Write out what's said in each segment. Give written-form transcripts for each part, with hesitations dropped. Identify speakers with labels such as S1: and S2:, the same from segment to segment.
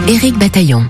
S1: Éric Bataillon.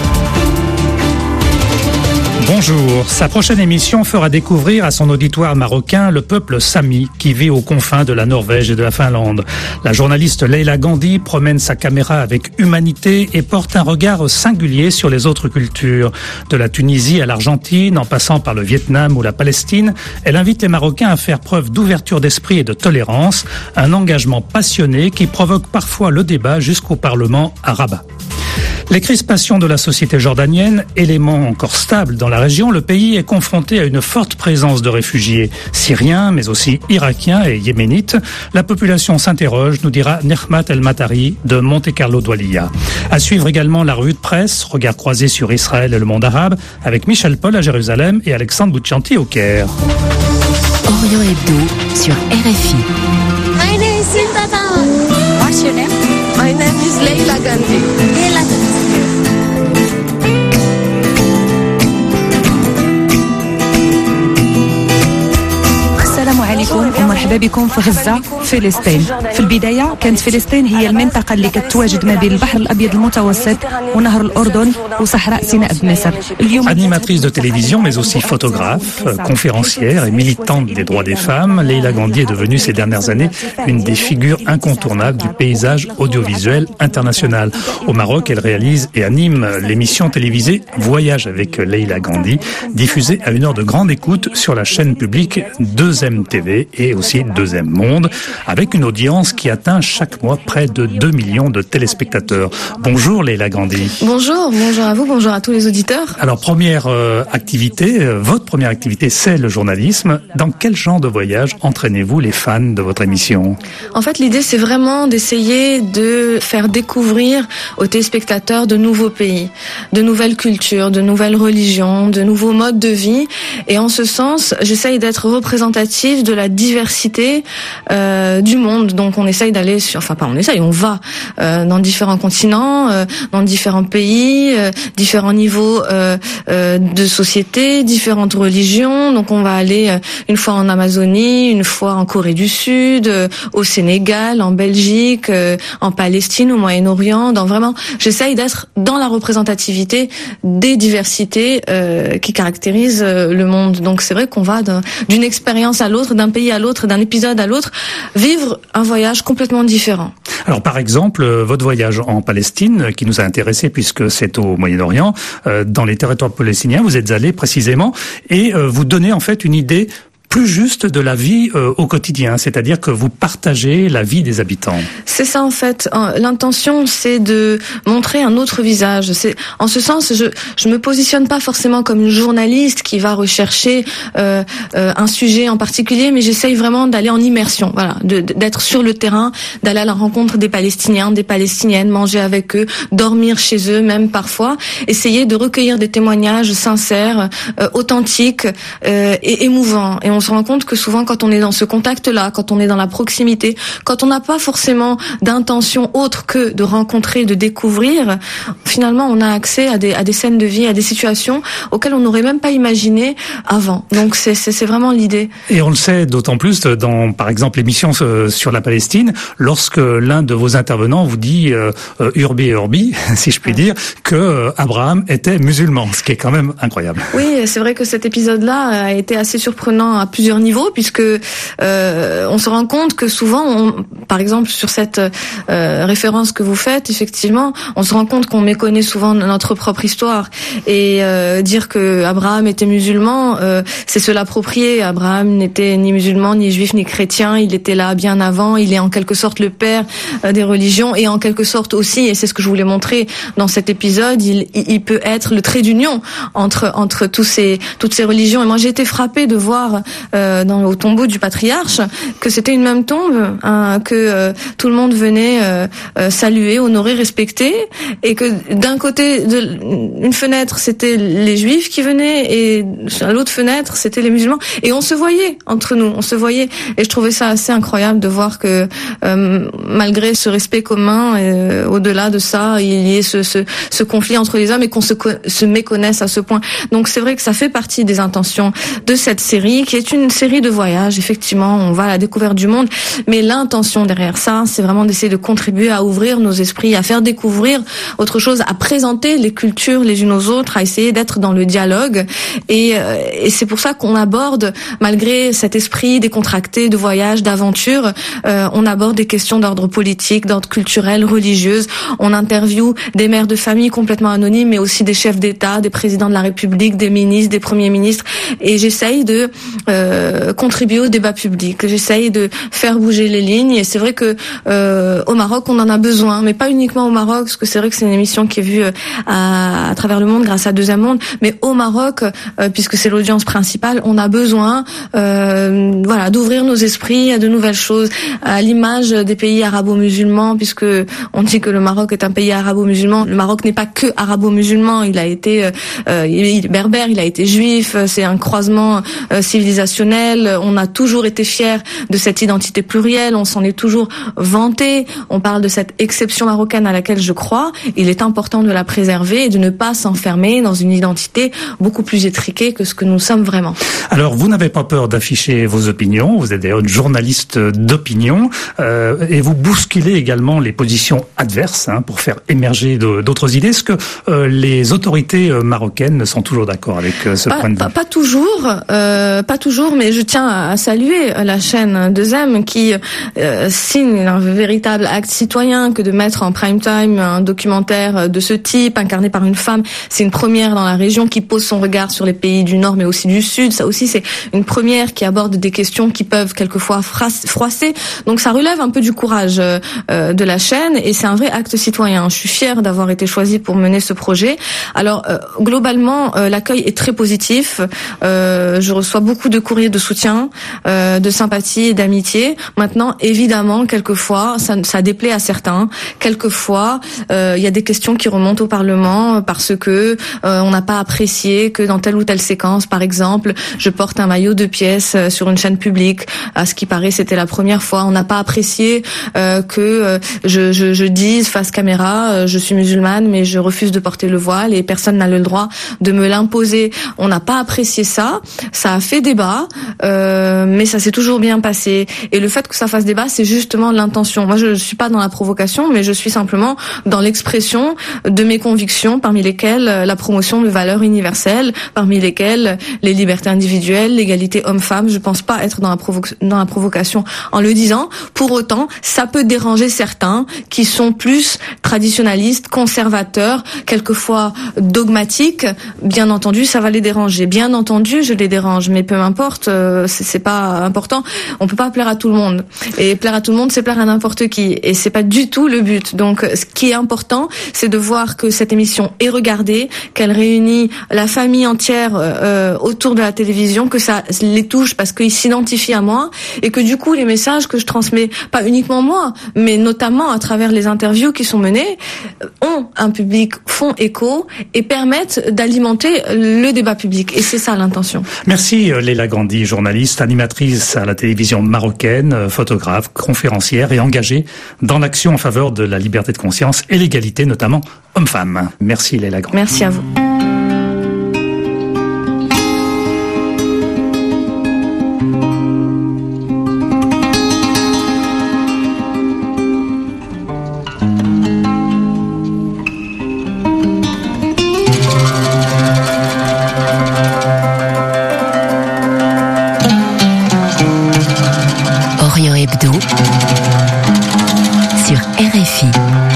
S2: Bonjour. Sa prochaine émission fera découvrir à son auditoire marocain le peuple Sami qui vit aux confins de la Norvège et de la Finlande. La journaliste Leila Gandhi promène sa caméra avec humanité et porte un regard singulier sur les autres cultures. De la Tunisie à l'Argentine, en passant par le Vietnam ou la Palestine, elle invite les Marocains à faire preuve d'ouverture d'esprit et de tolérance, un engagement passionné qui provoque parfois le débat jusqu'au Parlement à Rabat. Les crispations de la société jordanienne, élément encore stable dans la région, le pays est confronté à une forte présence de réfugiés syriens, mais aussi irakiens et yéménites. La population s'interroge, nous dira Nehmat El-Matari de Monte Carlo Doualiya. À suivre également la revue de presse, regard croisé sur Israël et le monde arabe, avec Michel Paul à Jérusalem et Alexandre Bouchanti au Caire.
S1: Orient Hebdo sur RFI.
S3: My name is Sintata. What's your name? My name is Leila Gandhi. Leila Gandhi.
S4: السلام عليكم ومرحبا بكم في غزة فلسطين. في البداية كانت فلسطين هي المنطقة اللي كتواجد ما بين البحر الأبيض المتوسط ونهر الأردن وصحراء سيناء بمصر.
S2: Animatrice de télévision mais aussi photographe, conférencière et militante des droits des femmes, Leila Gandhi est devenue ces dernières années une des figures incontournables du paysage audiovisuel international. Au Maroc, elle réalise et anime l'émission télévisée Voyage avec Leila Gandhi, diffusée à une heure de grande écoute sur la chaîne publique 2M TV et aussi 2M Monde, avec une audience qui atteint chaque mois près de 2 millions de téléspectateurs. Bonjour Leila Gandhi.
S5: Bonjour à vous, bonjour à tous les auditeurs.
S2: Alors première activité, votre première activité, c'est le journalisme. Dans quel genre de voyage entraînez-vous les fans de votre émission ?
S5: En fait, l'idée c'est vraiment d'essayer de faire découvrir aux téléspectateurs de nouveaux pays, de nouvelles cultures, de nouvelles religions, de nouveaux modes de vie. Et en ce sens, j'essaye d'être représentative de la diversité du monde. Donc on essaye d'aller on va dans différents continents, dans différents pays, différents niveaux de société, différentes religions. Donc on va aller une fois en Amazonie, une fois en Corée du Sud, au Sénégal, en Belgique, en Palestine, au Moyen-Orient. J'essaye d'être dans la représentativité des diversités qui caractérisent le monde. Donc c'est vrai qu'on va d'une expérience à l'autre, d'un pays à l'autre, d'un épisode à l'autre, vivre un voyage complètement différent.
S2: Alors par exemple, votre voyage en Palestine, qui nous a intéressés puisque c'est au Moyen-Orient, dans les territoires palestiniens, vous êtes allés précisément et vous donnez en fait une idée plus juste de la vie au quotidien, c'est-à-dire que vous partagez la vie des habitants.
S5: C'est ça en fait. L'intention, c'est de montrer un autre visage. En ce sens, je me positionne pas forcément comme une journaliste qui va rechercher un sujet en particulier, mais j'essaye vraiment d'aller en immersion, voilà, d'être sur le terrain, d'aller à la rencontre des Palestiniens, des Palestiniennes, manger avec eux, dormir chez eux, même parfois, essayer de recueillir des témoignages sincères, authentiques et émouvants. Et on se rend compte que souvent, quand on est dans ce contact-là, quand on est dans la proximité, quand on n'a pas forcément d'intention autre que de rencontrer, de découvrir, finalement, on a accès à des scènes de vie, à des situations auxquelles on n'aurait même pas imaginé avant. Donc, c'est vraiment l'idée.
S2: Et on le sait d'autant plus dans, par exemple, l'émission sur la Palestine, lorsque l'un de vos intervenants vous dit urbi et orbi, si je puis dire, que Abraham était musulman, ce qui est quand même incroyable.
S5: Oui, c'est vrai que cet épisode-là a été assez surprenant à plusieurs niveaux, puisque on se rend compte que souvent, par exemple sur cette référence que vous faites, effectivement, on se rend compte qu'on méconnaît souvent notre propre histoire. Et dire que Abraham était musulman, c'est se l'approprier. Abraham n'était ni musulman, ni juif, ni chrétien. Il était là bien avant. Il est en quelque sorte le père des religions, et en quelque sorte aussi, et c'est ce que je voulais montrer dans cet épisode, il peut être le trait d'union entre toutes ces religions. Et moi, j'ai été frappée de voir au tombeau du patriarche que c'était une même tombe, que tout le monde venait saluer, honorer, respecter, et que d'un côté une fenêtre c'était les juifs qui venaient, et à l'autre fenêtre c'était les musulmans, et on se voyait entre nous, et je trouvais ça assez incroyable de voir que malgré ce respect commun, au-delà de ça, il y ait ce conflit entre les hommes, et qu'on se méconnaisse à ce point. Donc c'est vrai que ça fait partie des intentions de cette série, qui est c'est une série de voyages, effectivement, on va à la découverte du monde, mais l'intention derrière ça, c'est vraiment d'essayer de contribuer à ouvrir nos esprits, à faire découvrir autre chose, à présenter les cultures les unes aux autres, à essayer d'être dans le dialogue, et c'est pour ça qu'on aborde, malgré cet esprit décontracté de voyage, d'aventure, on aborde des questions d'ordre politique, d'ordre culturel, religieuse, on interviewe des mères de famille complètement anonymes, mais aussi des chefs d'État, des présidents de la République, des ministres, des premiers ministres, et j'essaye de contribuer au débat public, j'essaye de faire bouger les lignes, et c'est vrai que au Maroc on en a besoin, mais pas uniquement au Maroc, parce que c'est vrai que c'est une émission qui est vue à travers le monde grâce à Deuxième Monde, mais au Maroc, puisque c'est l'audience principale, on a besoin d'ouvrir nos esprits à de nouvelles choses, à l'image des pays arabo-musulmans, puisque on dit que le Maroc est un pays arabo-musulman. Le Maroc n'est pas que arabo-musulman, il a été il est berbère, il a été juif, c'est un croisement civilisationnel, on a toujours été fiers de cette identité plurielle, on s'en est toujours vanté, on parle de cette exception marocaine à laquelle je crois, il est important de la préserver et de ne pas s'enfermer dans une identité beaucoup plus étriquée que ce que nous sommes vraiment.
S2: Alors, vous n'avez pas peur d'afficher vos opinions, vous êtes d'ailleurs journaliste d'opinion, et vous bousculez également les positions adverses pour faire émerger d'autres idées. Est-ce que les autorités marocaines sont toujours d'accord avec ce point de vue?
S5: Pas toujours, mais je tiens à saluer la chaîne 2M qui signe un véritable acte citoyen que de mettre en prime time un documentaire de ce type, incarné par une femme. C'est une première dans la région qui pose son regard sur les pays du Nord, mais aussi du Sud. Ça aussi, c'est une première qui aborde des questions qui peuvent quelquefois froisser. Donc ça relève un peu du courage de la chaîne, et c'est un vrai acte citoyen. Je suis fière d'avoir été choisie pour mener ce projet. Alors globalement, l'accueil est très positif. Je reçois beaucoup de courriers de soutien, de sympathie et d'amitié. Maintenant, évidemment, quelquefois, ça déplaît à certains. Quelquefois, il y a des questions qui remontent au Parlement parce que on n'a pas apprécié que dans telle ou telle séquence, par exemple, je porte un maillot de pièces sur une chaîne publique. À ce qui paraît, c'était la première fois. On n'a pas apprécié que je dise face caméra, je suis musulmane, mais je refuse de porter le voile et personne n'a le droit de me l'imposer. On n'a pas apprécié ça. Ça a fait débat, mais ça s'est toujours bien passé. Et le fait que ça fasse débat, c'est justement l'intention. Moi, je suis pas dans la provocation, mais je suis simplement dans l'expression de mes convictions, parmi lesquelles la promotion de valeurs universelles, parmi lesquelles les libertés individuelles, l'égalité homme-femme. Je pense pas être dans la provocation en le disant. Pour autant, ça peut déranger certains qui sont plus traditionnalistes, conservateurs, quelquefois dogmatiques. Bien entendu, ça va les déranger. Bien entendu, je les dérange, mais peu importe, c'est pas important. On peut pas plaire à tout le monde. Et plaire à tout le monde, c'est plaire à n'importe qui. Et c'est pas du tout le but. Donc, ce qui est important, c'est de voir que cette émission est regardée, qu'elle réunit la famille entière autour de la télévision, que ça les touche parce qu'ils s'identifient à moi, et que du coup, les messages que je transmets, pas uniquement moi, mais notamment à travers les interviews qui sont menées, ont un public, font écho et permettent d'alimenter le débat public. Et c'est ça l'intention.
S2: Merci Leila Gandhi, journaliste, animatrice à la télévision marocaine, photographe, conférencière et engagée dans l'action en faveur de la liberté de conscience et l'égalité, notamment homme-femme. Merci Leila Gandhi.
S5: Merci à vous.
S1: Orient Hebdo sur RFI.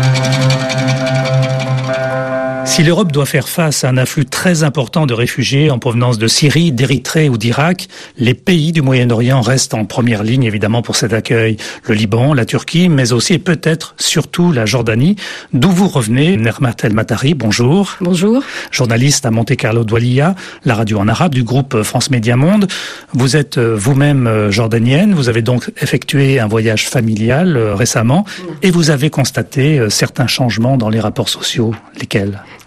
S2: Si l'Europe doit faire face à un afflux très important de réfugiés en provenance de Syrie, d'Érythrée ou d'Irak, les pays du Moyen-Orient restent en première ligne évidemment pour cet accueil. Le Liban, la Turquie, mais aussi et peut-être surtout la Jordanie, d'où vous revenez. Nermat El Matari, bonjour.
S5: Bonjour.
S2: Journaliste à Monte Carlo Doualiya, la radio en arabe du groupe France Média Monde. Vous êtes vous-même jordanienne, vous avez donc effectué un voyage familial récemment et vous avez constaté certains changements dans les rapports sociaux. Lesquels ?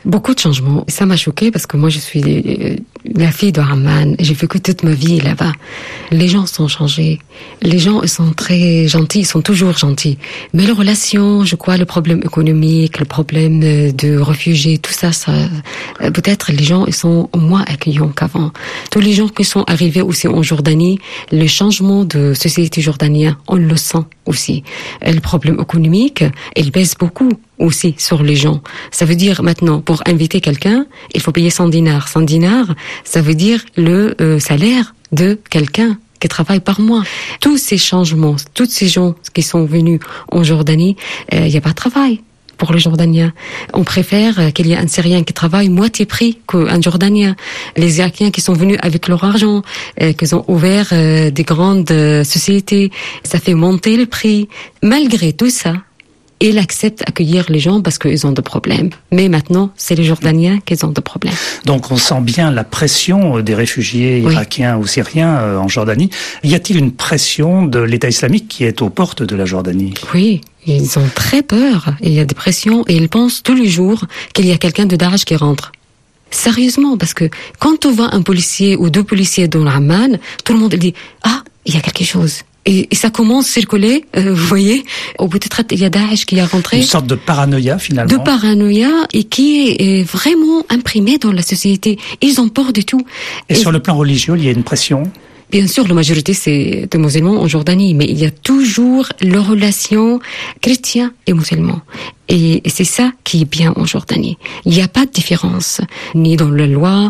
S6: Beaucoup de changements. Ça m'a choquée parce que moi, je suis la fille de Amman. J'ai vécu toute ma vie là-bas. Les gens sont changés. Les gens, ils sont très gentils. Ils sont toujours gentils. Mais les relations, je crois, le problème économique, le problème de réfugiés, tout ça, peut-être les gens, ils sont moins accueillants qu'avant. Tous les gens qui sont arrivés aussi en Jordanie, le changement de société jordanienne, on le sent aussi. Le problème économique, il pèse beaucoup aussi sur les gens. Ça veut dire maintenant, pour inviter quelqu'un, il faut payer 100 dinars. 100 dinars, ça veut dire le salaire de quelqu'un qui travaille par mois. Tous ces changements, tous ces gens qui sont venus en Jordanie, il n'y a pas de travail pour les Jordaniens. On préfère qu'il y ait un Syrien qui travaille moitié prix qu'un Jordanien. Les Irakiens qui sont venus avec leur argent, qu'ils ont ouvert des grandes sociétés, ça fait monter le prix. Malgré tout ça, ils acceptent d'accueillir les gens parce qu'ils ont des problèmes. Mais maintenant, c'est les Jordaniens qui ont des problèmes.
S2: Donc on sent bien la pression des réfugiés irakiens ou syriens en Jordanie. Y a-t-il une pression de l'État islamique qui est aux portes de la Jordanie?
S6: Oui, ils ont très peur. Il y a des pressions et ils pensent tous les jours qu'il y a quelqu'un de Daesh qui rentre. Sérieusement, parce que quand on voit un policier ou deux policiers dans Amman, tout le monde dit « Ah, il y a quelque chose ». Et ça commence à circuler, vous voyez, ou peut-être il y a Daesh qui est rentré.
S2: Une sorte de paranoïa finalement.
S6: De paranoïa et qui est vraiment imprimé dans la société. Ils ont peur de tout.
S2: Et sur le plan religieux, il y a une pression?
S6: Bien sûr, la majorité c'est des musulmans en Jordanie, mais il y a toujours la relation chrétien et musulman. Et c'est ça qui est bien en Jordanie. Il n'y a pas de différence, ni dans la loi,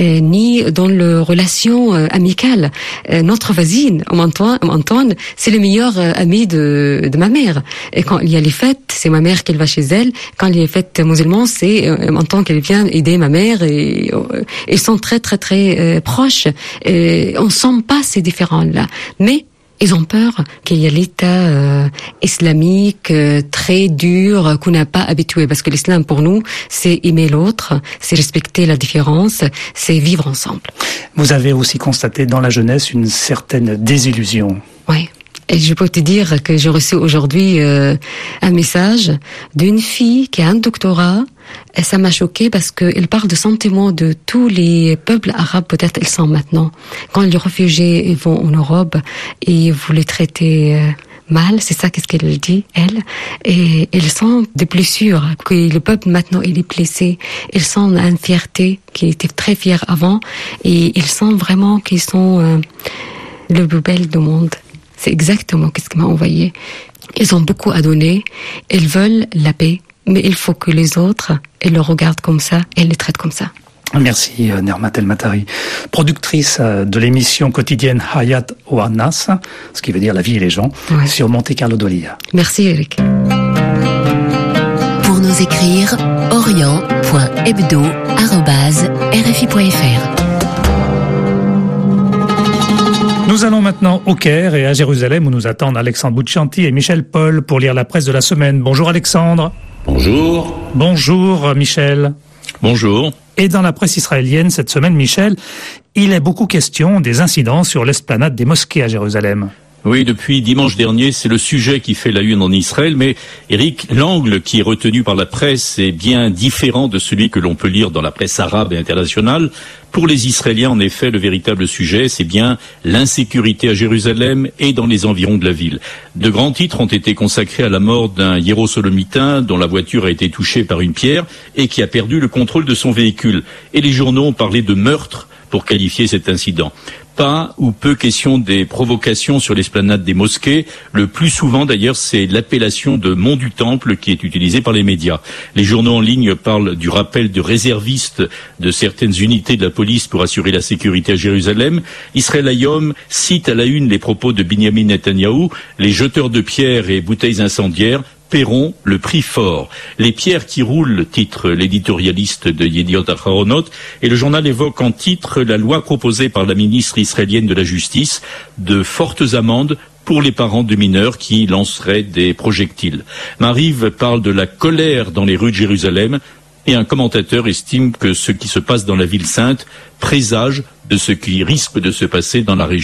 S6: ni dans les relations amicales. Notre voisine, Antoine, c'est le meilleur ami de ma mère. Et quand il y a les fêtes, c'est ma mère qui va chez elle. Quand il y a les fêtes musulmanes, c'est Antoine qui vient aider ma mère. Et ils sont très, très, très proches. Et on sent pas ces différences-là. Mais ils ont peur qu'il y ait l'État islamique très dur qu'on n'a pas habitué. Parce que l'islam, pour nous, c'est aimer l'autre, c'est respecter la différence, c'est vivre ensemble.
S2: Vous avez aussi constaté dans la jeunesse une certaine désillusion.
S6: Oui. Et je peux te dire que j'ai reçu aujourd'hui un message d'une fille qui a un doctorat. Et ça m'a choquée parce qu'elle parle de sentiments de tous les peuples arabes, peut-être ils sont maintenant. Quand les réfugiés ils vont en Europe et vous les traitez mal, c'est ça qu'est-ce qu'elle dit, elle. Et ils sont des blessures, que le peuple maintenant il est blessé. Ils sont une fierté qui était très fière avant et ils sentent vraiment qu'ils sont le plus bel du monde. C'est exactement ce qu'il m'a envoyé. Ils ont beaucoup à donner. Ils veulent la paix. Mais il faut que les autres, ils le regardent comme ça et les traitent comme ça.
S2: Merci Nermat El Matari, productrice de l'émission quotidienne Hayat Oanas, ce qui veut dire la vie et les gens, sur Monte Carlo d'Olia.
S6: Merci Eric.
S1: Pour nous écrire, orient.hebdo@rfi.fr.
S2: Nous allons maintenant au Caire et à Jérusalem où nous attendent Alexandre Bouchanti et Michel Paul pour lire la presse de la semaine. Bonjour Alexandre.
S7: Bonjour.
S2: Bonjour Michel.
S7: Bonjour.
S2: Et dans la presse israélienne cette semaine, Michel, il est beaucoup question des incidents sur l'esplanade des mosquées à Jérusalem.
S7: Oui, depuis dimanche dernier, c'est le sujet qui fait la une en Israël, mais Eric, l'angle qui est retenu par la presse est bien différent de celui que l'on peut lire dans la presse arabe et internationale. Pour les Israéliens, en effet, le véritable sujet, c'est bien l'insécurité à Jérusalem et dans les environs de la ville. De grands titres ont été consacrés à la mort d'un hiérosolomitain dont la voiture a été touchée par une pierre et qui a perdu le contrôle de son véhicule. Et les journaux ont parlé de meurtre pour qualifier cet incident. Pas ou peu question des provocations sur l'esplanade des mosquées. Le plus souvent, d'ailleurs, c'est l'appellation de Mont du Temple qui est utilisée par les médias. Les journaux en ligne parlent du rappel de réservistes de certaines unités de la police pour assurer la sécurité à Jérusalem. Israël Hayom cite à la une les propos de Binyamin Netanyahou, les jeteurs de pierres et bouteilles incendiaires paieront le prix fort. Les pierres qui roulent, titre l'éditorialiste de Yediot Aharonot, et le journal évoque en titre la loi proposée par la ministre israélienne de la Justice de fortes amendes pour les parents de mineurs qui lanceraient des projectiles. Mariv parle de la colère dans les rues de Jérusalem et un commentateur estime que ce qui se passe dans la ville sainte présage de ce qui risque de se passer dans la région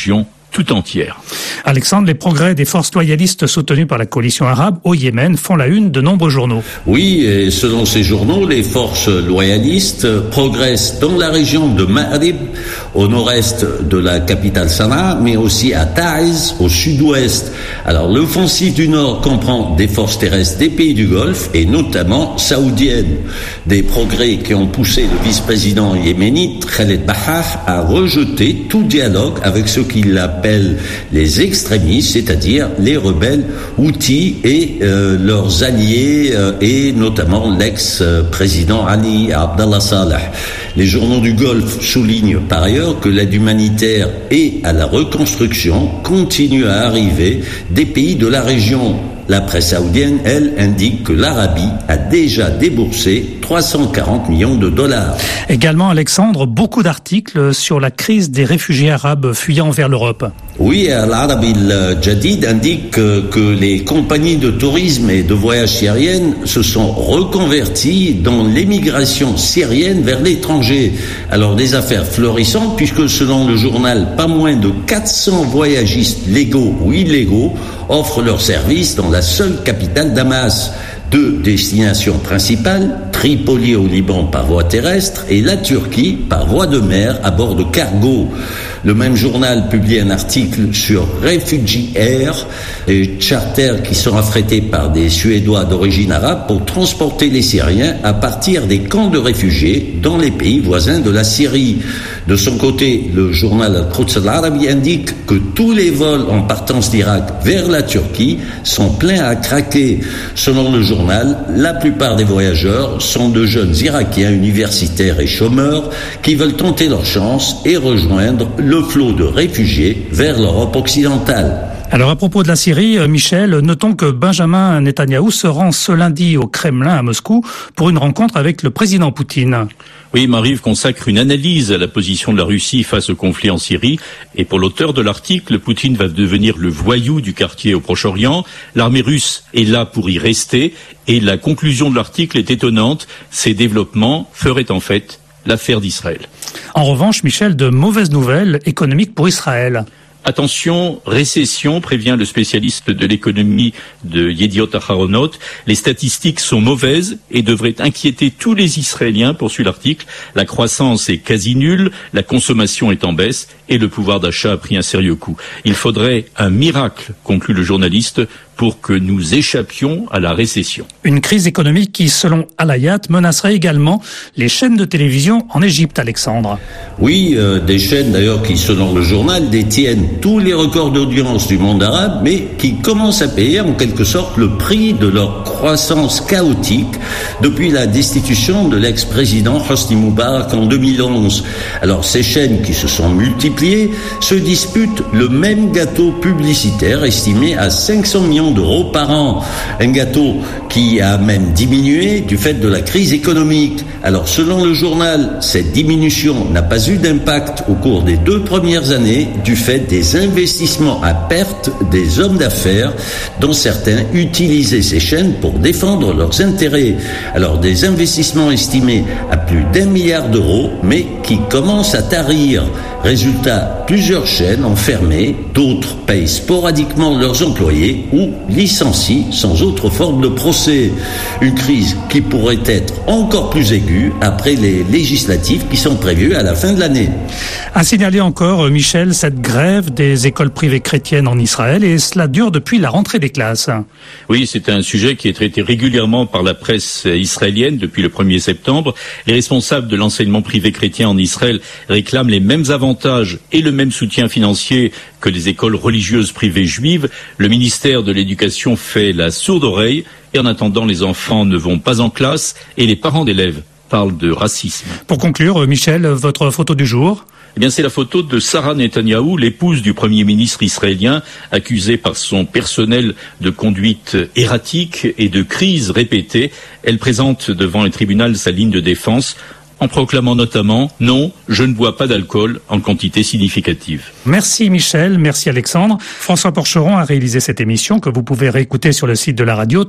S7: tout entière.
S2: Alexandre, les progrès des forces loyalistes soutenues par la coalition arabe au Yémen font la une de nombreux journaux.
S8: Oui, et selon ces journaux, les forces loyalistes progressent dans la région de Ma'rib, au nord-est de la capitale Sanaa, mais aussi à Ta'iz, au sud-ouest. Alors, l'offensive du nord comprend des forces terrestres des pays du Golfe, et notamment saoudiennes. Des progrès qui ont poussé le vice-président yéménite, Khaled Bahah, à rejeter tout dialogue avec ceux qu'il appelle les extrémistes, c'est-à-dire les rebelles houthis et leurs alliés, et notamment l'ex-président Ali Abdallah Saleh. Les journaux du Golfe soulignent par ailleurs que l'aide humanitaire et à la reconstruction continue à arriver des pays de la région. La presse saoudienne, elle, indique que l'Arabie a déjà déboursé 340 millions de dollars.
S2: Également, Alexandre, beaucoup d'articles sur la crise des réfugiés arabes fuyant vers l'Europe.
S8: Oui, l'Arabi al-Jadid indique que les compagnies de tourisme et de voyages syriennes se sont reconverties dans l'émigration syrienne vers l'étranger. Alors, des affaires florissantes, puisque selon le journal, pas moins de 400 voyagistes légaux ou illégaux offrent leurs services dans la seule capitale Damas. Deux destinations principales, Tripoli au Liban par voie terrestre et la Turquie par voie de mer à bord de cargos. Le même journal publie un article sur Refugee Air, des charters qui sont affrétés par des Suédois d'origine arabe pour transporter les Syriens à partir des camps de réfugiés dans les pays voisins de la Syrie. De son côté, le journal Al-Quds Al-Arabi indique que tous les vols en partance d'Irak vers la Turquie sont pleins à craquer. Selon le journal, la plupart des voyageurs sont de jeunes Irakiens universitaires et chômeurs qui veulent tenter leur chance et rejoindre le flot de réfugiés vers l'Europe occidentale.
S2: Alors à propos de la Syrie, Michel, notons que Benjamin Netanyahou se rend ce lundi au Kremlin à Moscou pour une rencontre avec le président Poutine.
S7: Oui, Marie-Yves consacre une analyse à la position de la Russie face au conflit en Syrie. Et pour l'auteur de l'article, Poutine va devenir le voyou du quartier au Proche-Orient. L'armée russe est là pour y rester. Et la conclusion de l'article est étonnante. Ces développements feraient en fait l'affaire d'Israël.
S2: En revanche, Michel, de mauvaises nouvelles économiques pour Israël.
S7: Attention, récession, prévient le spécialiste de l'économie de Yediot Aharonot. Les statistiques sont mauvaises et devraient inquiéter tous les Israéliens, poursuit l'article. La croissance est quasi nulle, la consommation est en baisse et le pouvoir d'achat a pris un sérieux coup. Il faudrait un miracle, conclut le journaliste, pour que nous échappions à la récession.
S2: Une crise économique qui, selon Al-Hayat, menacerait également les chaînes de télévision en Égypte, Alexandre.
S8: Oui, des chaînes d'ailleurs qui, selon le journal, détiennent tous les records d'audience du monde arabe, mais qui commencent à payer en quelque sorte le prix de leur croissance chaotique depuis la destitution de l'ex-président Hosni Moubarak en 2011. Alors ces chaînes qui se sont multipliées se disputent le même gâteau publicitaire estimé à 500 millions d'euros par an. Un gâteau qui a même diminué du fait de la crise économique. Alors selon le journal, cette diminution n'a pas eu d'impact au cours des 2 premières années du fait des investissements à perte des hommes d'affaires dont certains utilisaient ces chaînes pour défendre leurs intérêts. Alors des investissements estimés à plus d'1 milliard d'euros mais qui commencent à tarir. Résultat, plusieurs chaînes ont fermé, d'autres payent sporadiquement leurs employés ou licencient sans autre forme de procès. Une crise qui pourrait être encore plus aiguë après les législatives qui sont prévues à la fin de l'année.
S2: À signaler encore, Michel, cette grève des écoles privées chrétiennes en Israël, et cela dure depuis la rentrée des classes.
S7: Oui, c'est un sujet qui est traité régulièrement par la presse israélienne depuis le 1er septembre. Les responsables de l'enseignement privé chrétien en Israël réclament les mêmes avantages et le même soutien financier que les écoles religieuses privées juives. Le ministère de l'Éducation fait la sourde oreille et en attendant, les enfants ne vont pas en classe et les parents d'élèves parlent de racisme.
S2: Pour conclure, Michel, votre photo du jour ?
S7: Eh bien, c'est la photo de Sarah Netanyahou, l'épouse du Premier ministre israélien, accusée par son personnel de conduite erratique et de crises répétées. Elle présente devant le tribunal sa ligne de défense en proclamant notamment « Non, je ne bois pas d'alcool en quantité significative ».
S2: Merci Michel, merci Alexandre. François Porcheron a réalisé cette émission que vous pouvez réécouter sur le site de la radio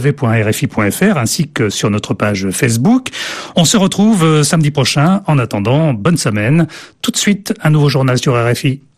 S2: www.rfi.fr ainsi que sur notre page Facebook. On se retrouve samedi prochain. En attendant, bonne semaine. Tout de suite, un nouveau journal sur RFI.